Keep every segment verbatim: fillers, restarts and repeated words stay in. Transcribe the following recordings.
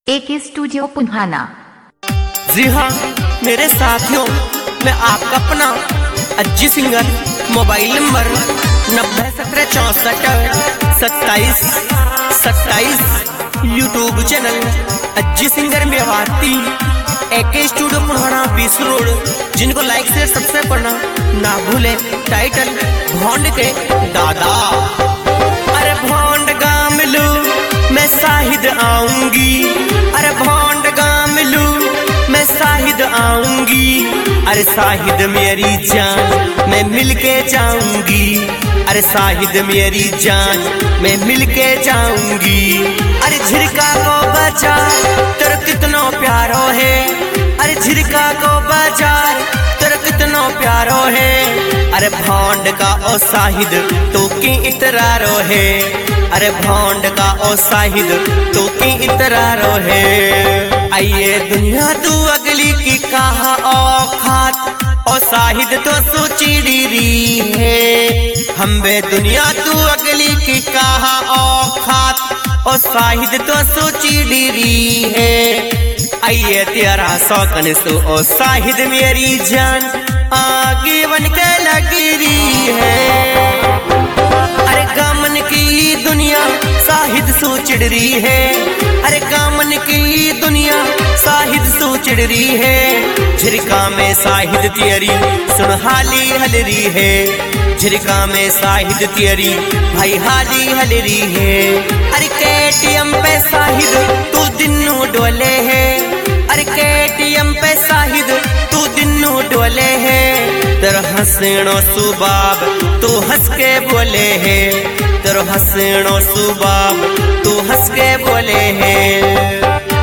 एके स्टूडियो पुन्हाना। जी हाँ मेरे साथियों, मैं आपका अपना अज्जी सिंगर, मोबाइल नंबर नब्बे सत्रह चौसठ सत्ताईस सत्ताईस, YouTube channel Ajji singer Mewati, AK studio Punhana बीस रोड। जिनको लाइक से सब्सक्राइब करना ना भूले। टाइटल भोंड के दादा। अरे भोंड गाम लू मैं शाहिद आऊंगी, अरे भोंड गाम लू मैं शाहिद आऊंगी, अरे शाहिद मेरी जान मैं मिलके जाऊंगी, अरे शाहिद मेरी जान मैं मिलके जाऊंगी। अरे झिरका को बचा तेरा कितना प्यारो है, अरे झिरका को बाजार तेरा कितना प्यारो है, अरे भोंड का ओ शाहिद तो की इतरारो है, अरे भोंड का ओ शाहिद तो की इतरारो है। आइए दुनिया तू अगली की कहा औखात, ओ शाहिद तो सोची री है। हम बे दुनिया तू अगली की कहा औखात, ओ शाहिद तो सोची री है। आइए तेरा शौकन सो ओ शाहिद मेरी जान आगे बन के लगी रही है। अरे कामन की दुनिया शाहिद सो चिड़ रही है, अरे कामन की दुनिया शाहिद सो चिड़ रही है। झिरका में शाहिद तेरी सुन हाली हलरी है, झिरका में शाहिद तेरी भाई हाली हलरी है। अरे केटीएम पे शाहिद तू दिनों डोले है, अरे केटीएम पे शाहिद तू दिनों डोले है। तेरा हंसनो सुबाब तू हंस के बोले है, तेरा हंसनो सुबाब तू हंस के बोले है।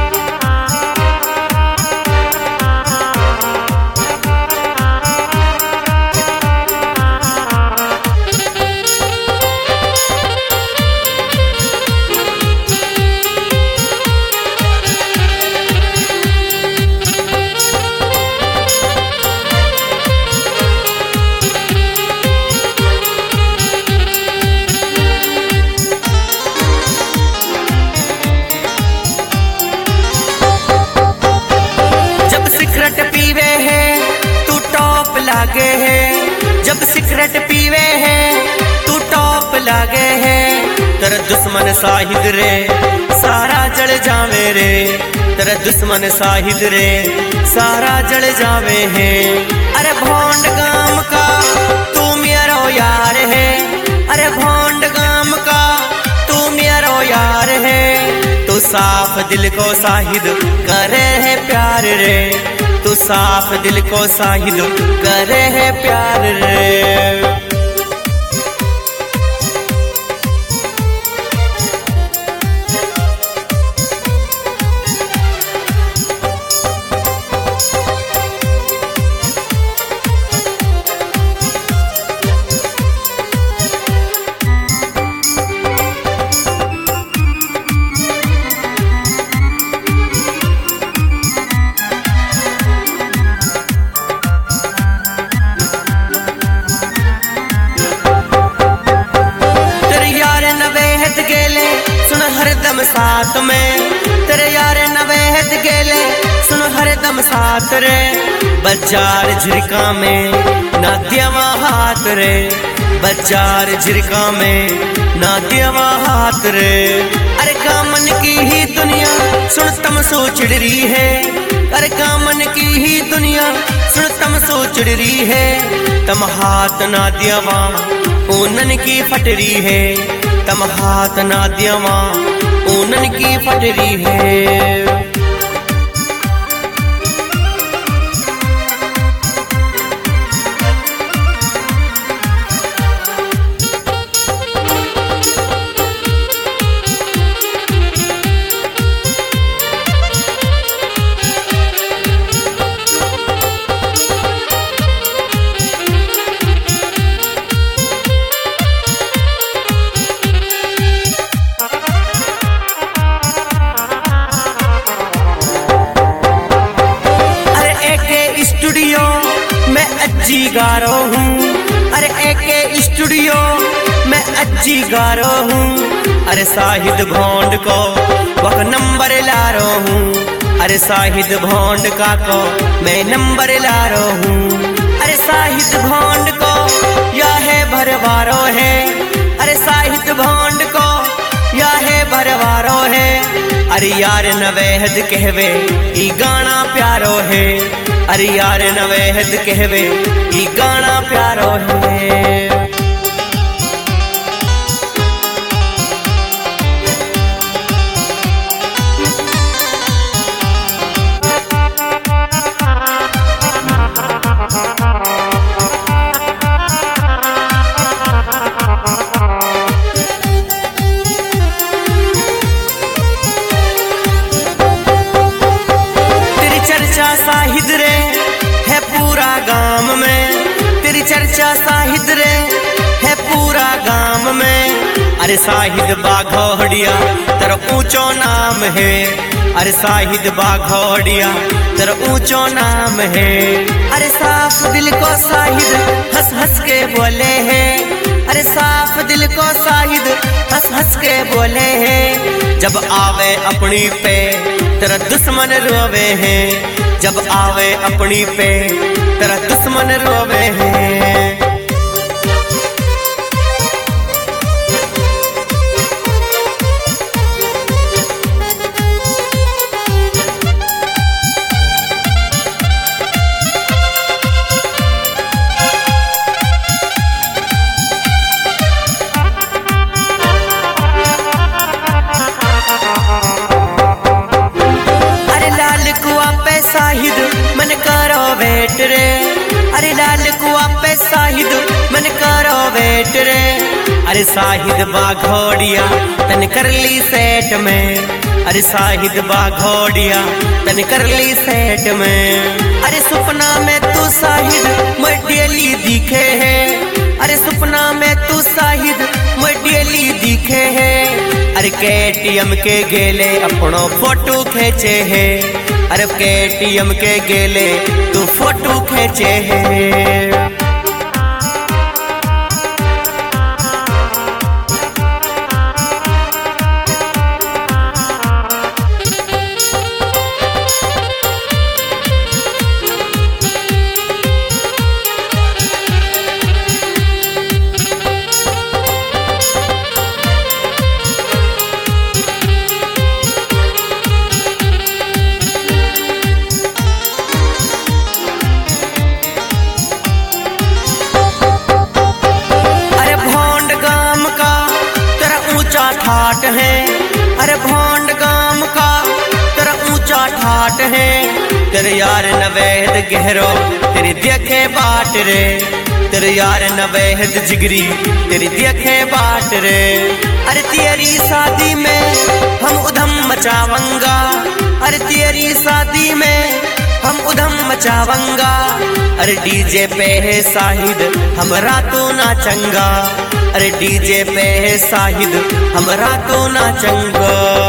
लागे है जब सिगरेट पीवे है तू टॉप लागे है। तेरा दुश्मन शाहिद रे सारा जल जावे रे, तेरा दुश्मन शाहिद रे सारा जल जावे है। अरे भोंड गाम का तू मेरा यार है, अरे भोंड गाम का तू मेरा यार है। तू साफ दिल को शाहिद करे है प्यार रे, तू साफ दिल को शाहिद करे है प्यार रे। हरदम साथ में तेरे यार नवेद गेले सुन हरदम साथ रे। बाजार झिरका में ना देवा हाथ रे, बाजार झिरका में ना देवा हाथ रे। अरे कामन की ही दुनिया सुन तम सो चिड़ रही है, अरे कामन की ही दुनिया सुन तम सो चिड़ रही है। तम हाथ ना देवा ऊनन की फटरी है, तम हाथ ना देवा ऊनन की फटरी है। जी गारो हूँ, अरे एके स्टूडियो मैं अज्जी गा रहा हूँ। अरे शाहिद भोंड को वक नंबर ला रहा हूँ। अरे शाहिद भोंड का को मैं नंबर ला रहा हूँ। अरे शाहिद भोंड को यह है भरवारो है। अरे शाहिद भोंड को यह है भरवारो है। अरे यार नवेहद कहवे ई गाना प्यारो है। अरे यार नवेहद कहवे ई गाना प्यारो है। शाहिद रे है पूरा गांव में, तेरी चर्चा शाहिद रे है पूरा गांव में। अरे शाहिद बाघोड़िया तेरा ऊंचो नाम है। अरे शाहिद बाघोड़िया तेरा ऊंचो नाम है। अरे साफ दिल को शाहिद हंस हंस के बोले हैं। अरे साफ दिल को शाहिद हंस हंस के बोले हैं। जब आवे अपनी पे तेरा दुश्मन रोवे हैं। जब आवे अपनी पे तेरा दुश्मन रोवे हैं। शाहिद मन करो वेट रे। अरे लाल कुआ पे शाहिद मन करो वेट रे। अरे शाहिद बाघोड़िया तन कर ली सेट में। अरे शाहिद बाघोड़िया तन कर ली सेट में। अरे सपना में तू शाहिद डेली दिखे है। अरे सपना में तू शाहिद डेली दिखे है। अरे केटीएम के गेले अपनो फोटो खींचे है। अरे केटीएम के गेले तू फोटो खींचे है। ठाट है। अरे भोंड गांव का तेरा ऊंचा ठाट है। तेरे यार नवेद गहरो तेरी देखे बाट रे। तेरे यार नवेद जिगरी तेरी देखे बाट रे। अरे तेरी शादी में हम उधम मचावंगा। अरे तेरी शादी में हम उधम मचावंगा। अरे डीजे पे है शाहिद हमरा तो नाचंगा। अरे डीजे पे है शाहिद हमरा तो नाचंगा।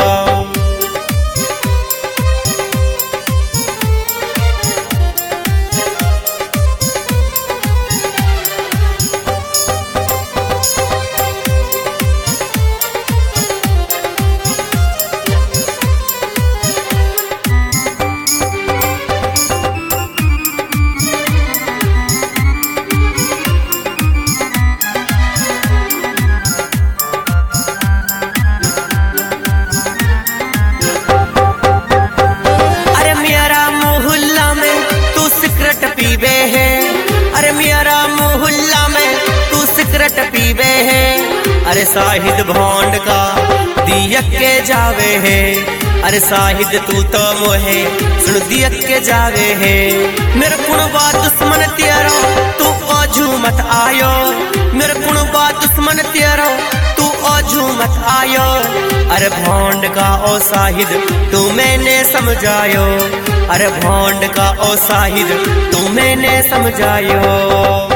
अरे शाहिद भोंड का दियक के जावे है। अरे शाहिद तू तो मोहे सुन दियक के जावे है। मेरे कुणबा दुश्मन तेरो तू ओझू मत आयो। मेरे कुणबा दुश्मन तेरो तू ओझू मत आयो। अरे भोंड का ओ शाहिद तू मैंने समझायो। अरे भोंड का ओ शाहिद तू मैंने समझायो।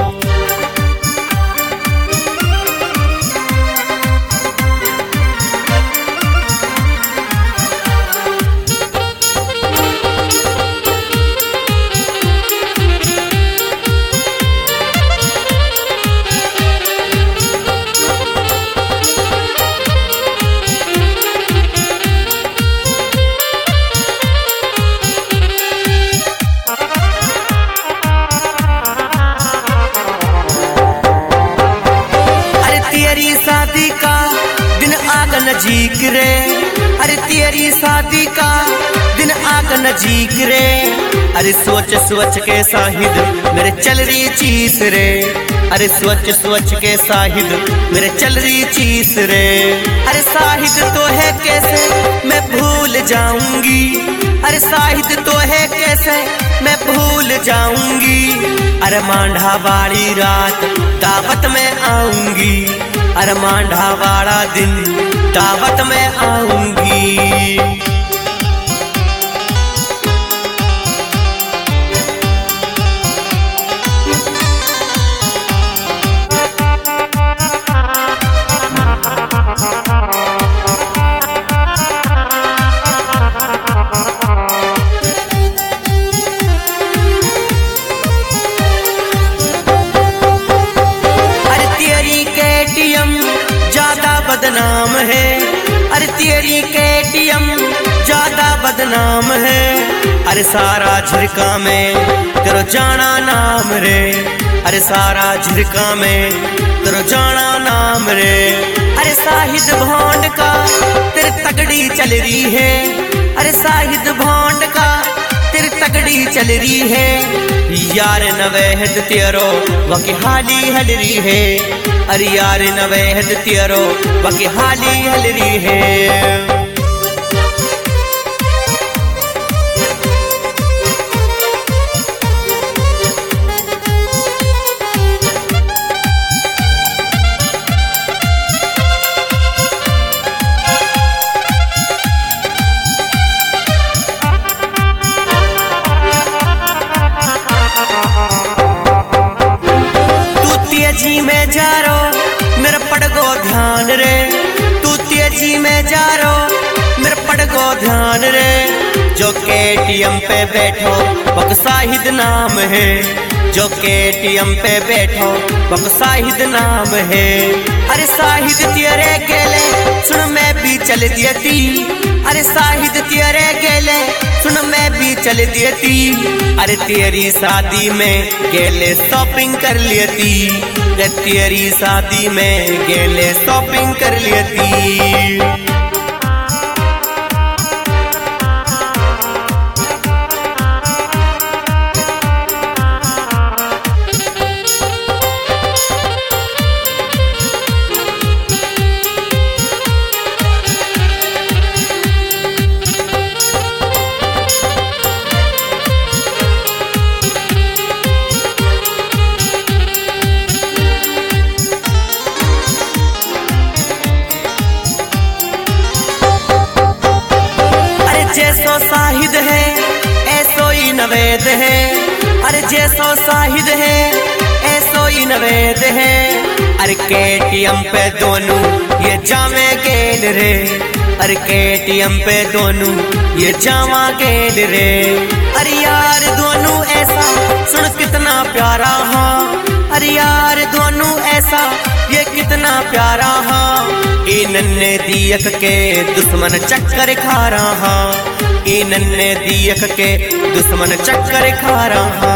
नजीक रे, अरे सोच सोच के साहिद मेरे चल रही चीस रे, अरे सोच सोच के साहिद मेरे चल रही चीस रे। अरे साहिद तो है कैसे मैं भूल जाऊंगी, अरे साहिद तो है कैसे मैं भूल जाऊंगी। अरे मांडा वाली रात दावत में आऊंगी, अरे मांडा वाला दिन दावत में आऊंगी। बदनाम है, अरे तेरी केटीएम ज्यादा बदनाम है। अरे सारा झिरका में तेरो जाना नाम रे, अरे सारा झिरका में तेरो जाना नाम रे। अरे साहिद भोंड का तेरी तगड़ी चल रही है, अरे साहिद भोंड का तेरी तगड़ी चल रही है। यार नवैहद तेरो वकी हाली हल रही है, अरे यार नवैहद तेरो वकी हाली हल रही है। तेजी में जा रो मेरे पड़गो ध्यान रे, तू तेजी में जा रो मेरे पड़गो ध्यान रे। जो केटीएम पे बैठो वक साहिद नाम है, जो केटीएम पे बैठो वक साहिद नाम है। अरे साहिद तेरे गेले सुन मैं भी चल दियती, अरे साहिद तेरे गेले सुन मैं भी चल दियती। अरे तेरी शादी में गेले शॉपिंग कर लियती, तेरी शादी में गेले शॉपिंग कर लियती। जैसो साहिद है ऐसो ही नवेद है, अरे जैसो साहिद है ऐसो ही नवेद है। अरे केटीएम पे दोनों ये जावे गेल रे, अरे केटीएम पे दोनों ये जावा गेल रे। अरे यार दोनों ऐसा सुन कितना प्यारा हा, अरे यार दोनों ऐसा ये कितना प्यारा हा। ई नन्हे दियक के दुश्मन चक्कर खा रहा, ई नन्हे दियक के दुश्मन चक्कर खा रहा।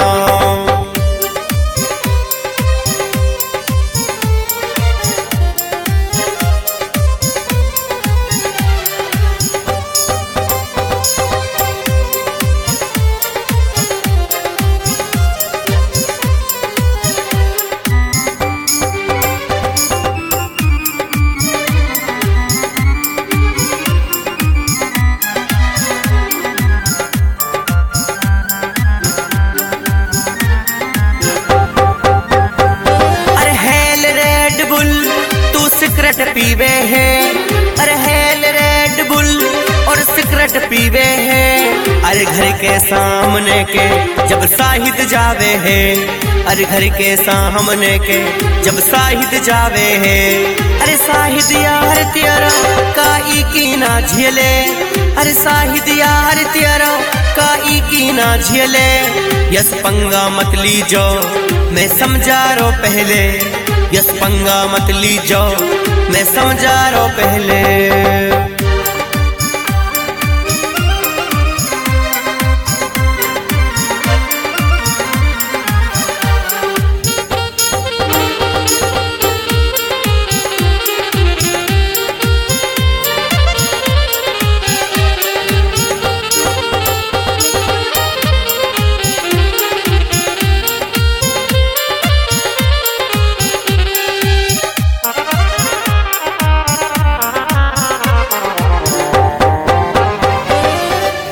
सिगरेट पीवे है, अरे हेल रेड बुल और सिगरेट पीवे है। अरे घर के सामने के जब साहिद जावे है, अरे घर के सामने के जब साहिद जावे है। अरे साहिद यार तेरा काई की ना झेले, अरे साहिद यार तेरा काई की ना झेले। यस पंगा मत लीजो मैं समझा रो पहले, यस पंगा मत लीजो मैं समझा रो पहले।